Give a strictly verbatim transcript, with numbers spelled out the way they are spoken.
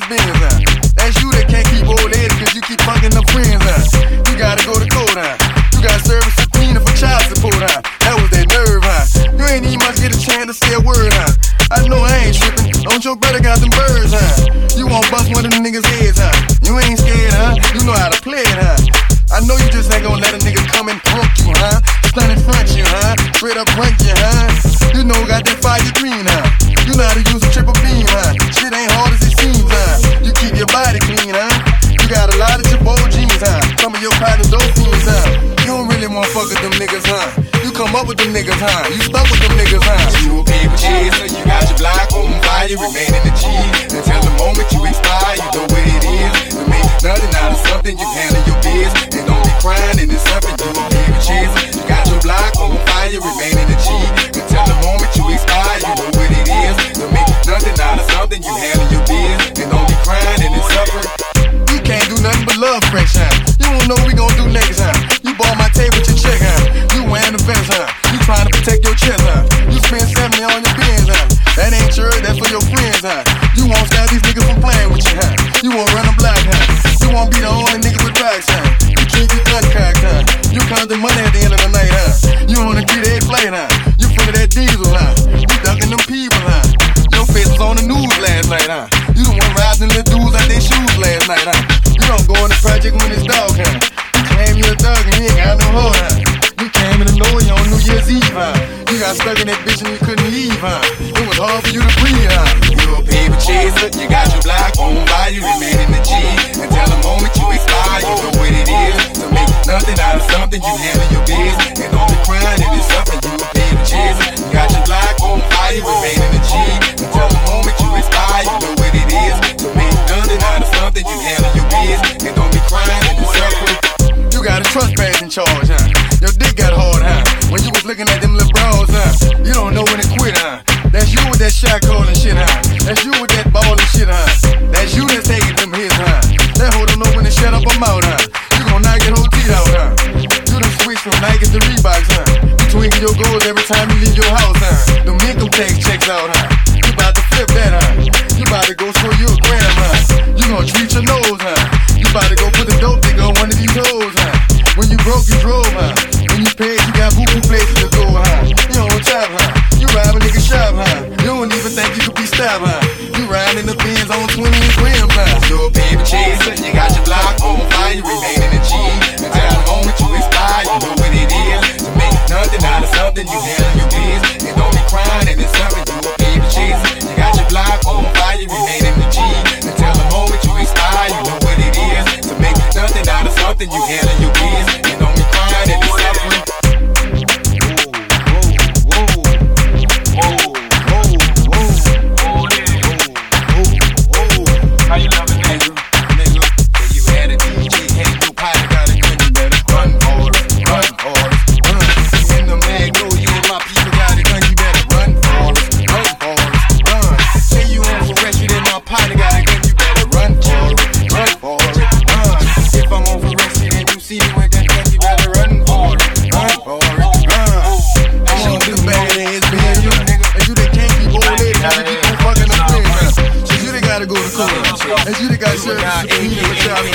Benz, huh? That's you that can't keep old lady cause you keep fucking them friends, huh? You gotta go to court, huh? You gotta serve a subpoena for child support, huh? That was that nerve, huh? You ain't even much get a chance to say a word, huh? I know I ain't trippin', don't your brother got them birds, huh? You won't bust one of them niggas' heads, huh? You ain't scared, huh? You know how to play it, huh? I know you just ain't gonna let a nigga come and punk you, huh? Stand in front you, huh? Straight up punk you, huh? You know got that fire green, huh? You know how to use a triple beam, huh? Shit ain't hard as it seems, huh? You keep your body clean, huh? You got a lot of your bold jeans, huh? Some of your partners dope fiends, huh? You don't really wanna fuck with them niggas, huh? You come up with them niggas, huh? You stuck with them niggas, huh? You a paper chaser, you got your block on fire, remain in the G. Until the moment you expire, you know what it is. To make nothing out of something, you handle your biz. And don't be crying, and it's something you a paper chaser. You got your block on fire, remain in the G. Until the moment you expire, you know what it is. To make nothing out of something, you handle your biz. And don't be crying, and it's something. You can't do nothing but love fresh, huh? You don't know what we gon' do next, huh? You bought my table with your check, huh? You wearing the vest, huh? You trying to protect your chest, huh? You spend seventy on your Benz, huh? That ain't sure, that's for your friends, huh? You won't stop these niggas from playing with you, huh? You won't run a block, huh? You won't be the only nigga with racks, huh? You keep your gun cocked, huh? You count the money at the end of the night, huh? You on a three-day flight, huh? You full of that diesel, huh? You ducking them people, huh? Your face was on the news last night, huh? You the one rising little dudes out their shoes last night, huh? You don't go in the project when it's dog, huh? You claim you a thug and you ain't got no hoe, huh? You came in the North on New Year's Eve, huh? You got stuck in that bitch and you couldn't leave, huh? It was hard for you to breathe, huh? You a paper chaser, you got your block on fire, you remain in the G. Until the moment you expire, you know what it is. To make nothing out of something, you handle your biz. And don't be crying, it is something, you a paper chaser. You got your block on fire, you remain in the G. Until the moment you expire, you know what it is. To make nothing out of something, you handle your biz. And don't be crying, it is something. You got a trust pass in charge, huh? Your dick got hard, huh? When you was looking at them little bros, huh? You don't know when to quit, huh? That's you with that shot calling shit, huh? That's you with that ball and shit, huh? That's you that's taking them hits, huh? That hoe don't know when to shut up her mouth, huh? You gon' knock your whole teeth out, huh? You done switch from Nikes to Reeboks, huh? You tweaking your goals every time you leave your house, huh? Them income tax checks out, huh? You bout to flip that, huh? You bout to go score you a gram, huh? You gon' treat your nose, huh? You bout to go put the dope dick on one of these hoes, huh? When you broke, you drove, huh? When you paid, you got boo-boo places to go, huh? You on top, huh? You rob a nigga shop, huh? You don't even think you could be stopped, huh? You riding in the Benz on twenty rims, huh? You a paper chaser, you got your block on fire, you remain in the G. Until the moment you expire, you know what it is. To make nothing out of something, you handle your biz. And don't be crying, and it's something, you a paper chaser. You got your block on fire, you remain in the G. Until the moment you expire, you know what it is. To make nothing out of something, you handle your biz. And don't be crying, and it's something. How you loving that? Nigga, say you had a D J, hey, your partner got a gun, you better run for it, run for it, run. You in the Magnolia, my people got a gun, you better run for it, run for it, run. Say you on for rescue, then my partner got a gun, you better run for it, run for it, run. If I'm on for rescue, then you see me with that gun, you better run for it, run for it, run. I show the badass bitch, you nigga. And you that can't keep old lady, cause you keep on fucking them friends, huh? So you that gotta go to court. And you that got served, you need to child